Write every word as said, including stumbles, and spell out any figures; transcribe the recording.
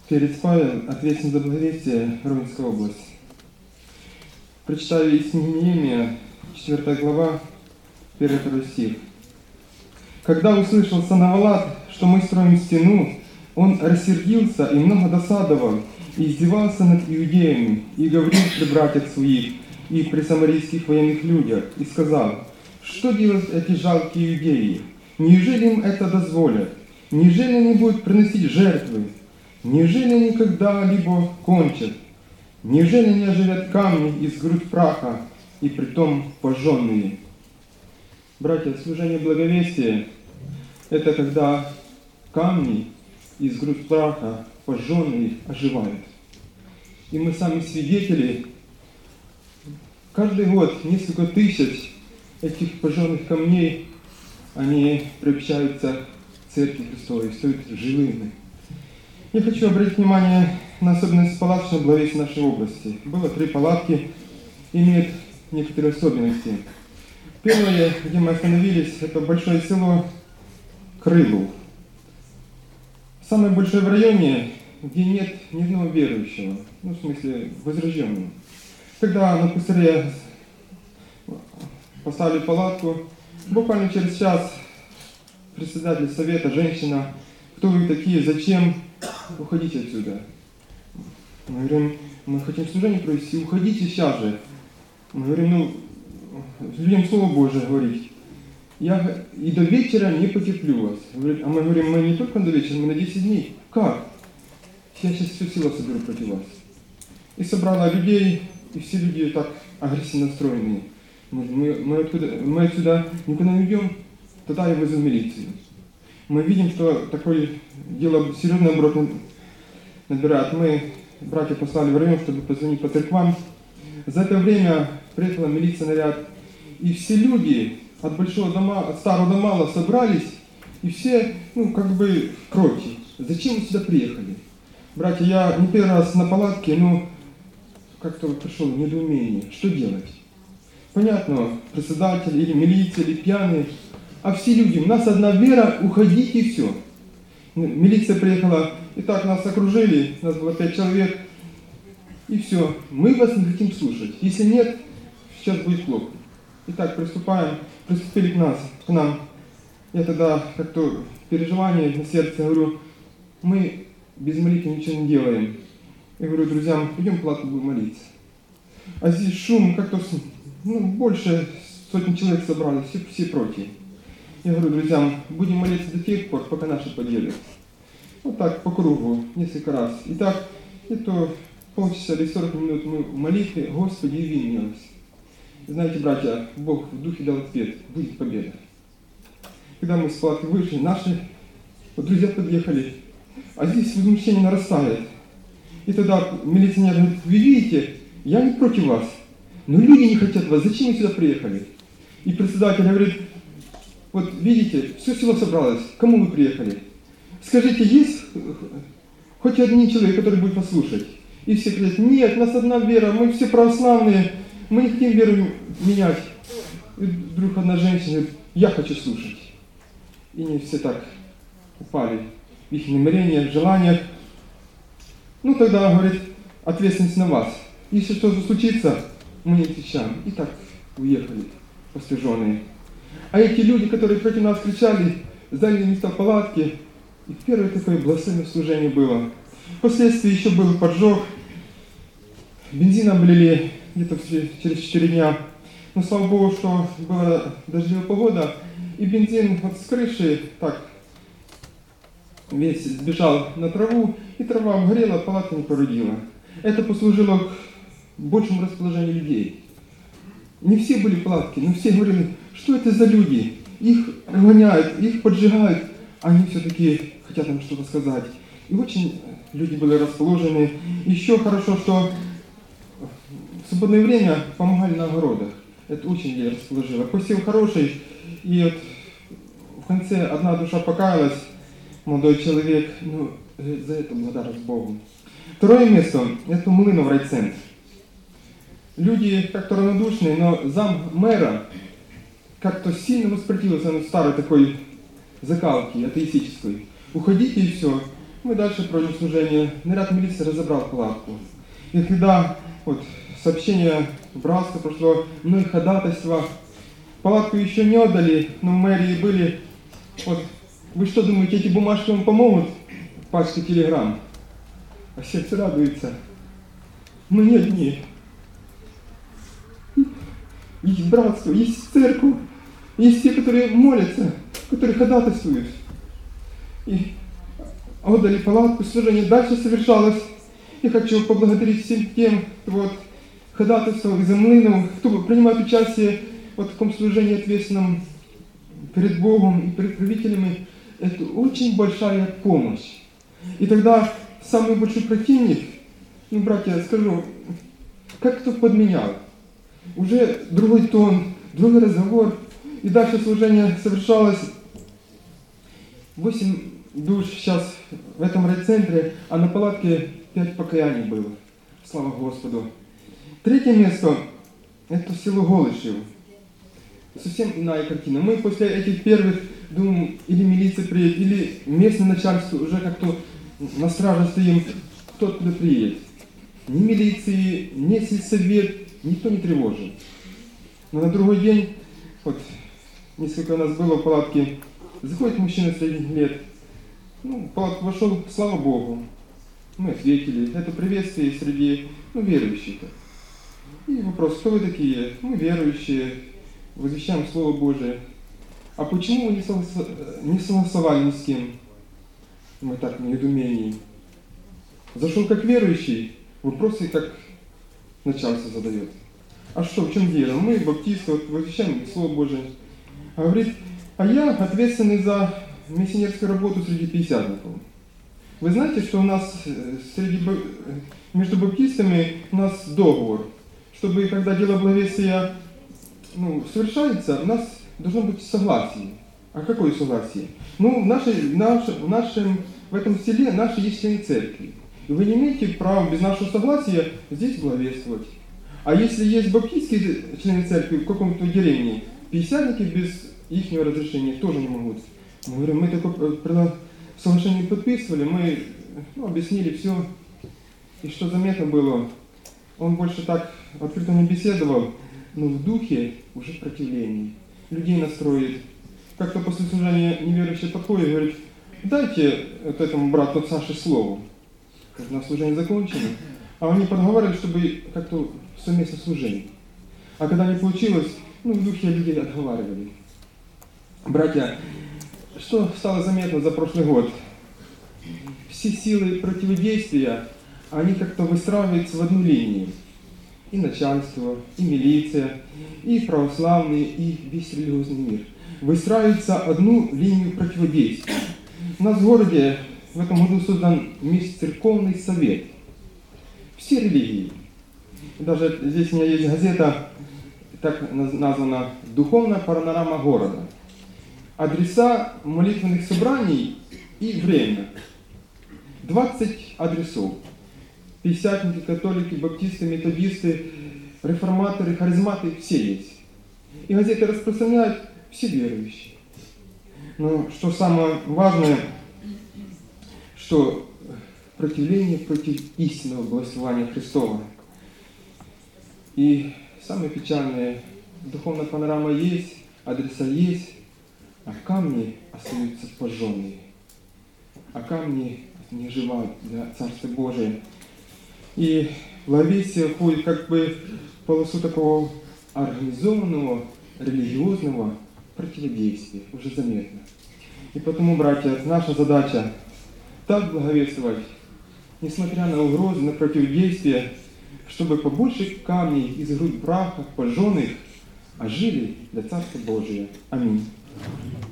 Перец Павел, ответственный за благовестие, Ровенская область. Прочитаю из книги Неемия, четвёртая глава, первый-второй стих. «Когда услышал Санавалат, что мы строим стену, он рассердился и много досадовал, и издевался над иудеями, и говорил при братьях своих, и при самарийских военных людях, и сказал: что делают эти жалкие иудеи? Неужели им это дозволят? Неужели они будут приносить жертвы? Неужели они когда-либо кончат? Неужели они оживят камни из груд праха, и притом пожженные?» Братья, служение благовестия – это когда камни из груд праха, пожженные, оживают. И мы сами свидетели. Каждый год несколько тысяч этих пожженных камней, они приобщаются к Церкви Христовой, стают живыми. Я хочу обратить внимание на особенность палаточной благовестия нашей области. Было три палатки, имеют некоторые особенности. Первое, где мы остановились, это большое село Крылов. Самое большое в районе, где нет ни одного верующего, ну, в смысле, возрожденного. Когда на пустыре поставили палатку, буквально через час председатель совета, женщина: кто вы такие, зачем, уходите отсюда. Мы говорим: мы хотим служение провести, уходите сейчас же. Мы говорим: ну, людям Слово Божие говорить. Я и до вечера не потерплю вас. А мы говорим: мы не только до вечера, мы на десять дней. Как? Я сейчас всю силу соберу против вас. И собрала людей, и все люди так агрессивно настроенные. Мы, мы, мы, откуда, мы отсюда никуда не уйдем, тогда я вызову милицию. Мы видим, что такое дело серьезный оборот набирает. Мы, братья, послали в район, чтобы позвонить по церквам. За это время приехала милиция, наряд, и все люди от большого дома, от старого до малого собрались, и все, ну, как бы против. Зачем вы сюда приехали? Братья, я не первый раз на палатке, но как-то вот пришло недоумение. Что делать? Понятно, председатель или милиция, или пьяные, а все люди, у нас одна вера, уходите и все. Милиция приехала, и так нас окружили, нас было пять человек, и все. Мы вас не хотим слушать. Если нет, сейчас будет плохо. Итак, приступаем, приступили к нас, к нам. Я тогда как-то переживание на сердце, говорю: мы без молитвы ничего не делаем. Я говорю друзьям: идем в палатку, будем молиться. А здесь шум, как-то, ну, больше сотни человек собрались, все, все против. Я говорю друзьям: будем молиться до тех пор, пока наши поделят. Вот так, по кругу, несколько раз. И так, это полчаса или сорок минут мы в молитве: Господи, яви милость. Знаете, братья, Бог в духе дал ответ: будет победа. Когда мы с палатки вышли, наши вот друзья подъехали, а здесь возмущение нарастает. И тогда милиционер говорит: вы видите, я не против вас, но люди не хотят вас, зачем вы сюда приехали? И председатель говорит: вот видите, все село собралось, к кому вы приехали? Скажите, есть хоть один человек, который будет послушать? И все говорят: нет, у нас одна вера, мы все православные, мы не хотим веру менять. И вдруг одна женщина говорит: я хочу слушать. И они все так упали в их намерениях, желаниях. Ну тогда, говорит, ответственность на вас. Если что-то случится, мы не отвечаем. И так уехали постыженные. А эти люди, которые против нас кричали, заняли места в палатке. И первое такое благословенное служение было. Впоследствии еще был поджог. Бензин облили где-то через четыре дня. Но слава Богу, что была дождливая погода. И бензин вот с крыши так весь сбежал на траву. И трава обгорела, палатка не породила. Это послужило к большему расположению людей. Не все были в палатке, но все говорили: что это за люди? Их гоняют, их поджигают, а они все-таки хотят нам что-то сказать. И очень люди были расположены. Еще хорошо, что в свободное время помогали на огородах. Это очень людей расположило. Посев хороший, и вот в конце одна душа покаялась, молодой человек, ну, за это благодарность Богу. Второе место – это Млынов райцентр. Люди как-то равнодушные, но зам мэра как-то сильно воспротивился на старой такой закалке атеистической. Уходите и все. Мы дальше проводим служение. Наряд милиции разобрал палатку. И когда вот, сообщение братства прошло, ну и ходатайство, палатку еще не отдали, но в мэрии были. Вот, вы что думаете, эти бумажки вам помогут? Пачка телеграмм. А сердце радуется. Мы не одни. Есть братство, есть церковь, есть те, которые молятся, которые ходатайствуют. И отдали палатку, служение дальше совершалось. Я хочу поблагодарить всем тем, кто вот, ходатайствовал из-за млынов, кто принимает участие вот, в таком служении ответственном перед Богом и перед правителями. Это очень большая помощь. И тогда самый большой противник, ну, братья, скажу, как кто подменял. Уже другой тон, другой разговор. И дальше служение совершалось. Восемь душ сейчас в этом райцентре, а на палатке пять покаяний было. Слава Господу. Третье место – это село Голышев. Совсем иная картина. Мы после этих первых думаем, или милиция приедет, или местное начальство, уже как-то на страже стоим, кто откуда приедет. Ни милиции, ни сельсовет, никто не тревожит. Но на другой день, вот несколько у нас было в палатке, заходит мужчина средних лет. Ну, в палатку вошел, слава Богу. Мы ответили. Это приветствие среди ну, верующих. И вопрос, кто вы такие? Мы верующие, возвещаем Слово Божие. А почему вы не, соглас... не согласовали ни с кем? Мы так в недоумении. Зашел как верующий, вопросы как начальство задает. А что, в чем дело? Мы, баптисты, вот, возвещаем Слово Божие. А говорит, а я ответственный за миссионерскую работу среди пятидесятников. Вы знаете, что у нас среди, между баптистами у нас договор, чтобы когда дело благовестия ну, совершается, у нас должно быть согласие. А какое согласие? Ну, в, нашей, в, нашем, в, нашем, в этом селе наши есть члены церкви. И вы не имеете права без нашего согласия здесь благовествовать. А если есть баптистские члены церкви в каком-то деревне, пятидесятники без их разрешения тоже не могут. Мы говорим, мы такое соглашение подписывали, мы ну, объяснили все. И что заметно было, он больше так открыто не беседовал, но в духе уже противление. Людей настроит. Как-то после служения неверующий подходит и говорит, дайте вот этому брату Саше слово. Когда служение закончено. А они подговаривали, чтобы как-то совместно служение. А когда не получилось, ну в духе людей отговаривали. Братья, что стало заметно за прошлый год? Все силы противодействия, они как-то выстраиваются в одну линию. И начальство, и милиция, и православные, и весь религиозный мир. Выстраиваются одну линию противодействия. У нас в городе в этом году создан межцерковный совет. Все религии. Даже здесь у меня есть газета, так названа «Духовная панорама города». Адреса молитвенных собраний и время. двадцать адресов. Пятидесятники, католики, баптисты, методисты, реформаторы, харизматы, все есть. И газеты распространяют все верующие. Но что самое важное, что противление против истинного благословения Христова. И самое печальное, духовная панорама есть, адреса есть, а камни остаются пожженные. А камни не живут для Царства Божия. И благовестие входит как бы в полосу такого организованного, религиозного противодействия. Уже заметно. И потому, братья, наша задача так благовествовать, несмотря на угрозы, на противодействие, чтобы побольше камней из груд праха, пожженных, ожили для Царства Божия. Аминь.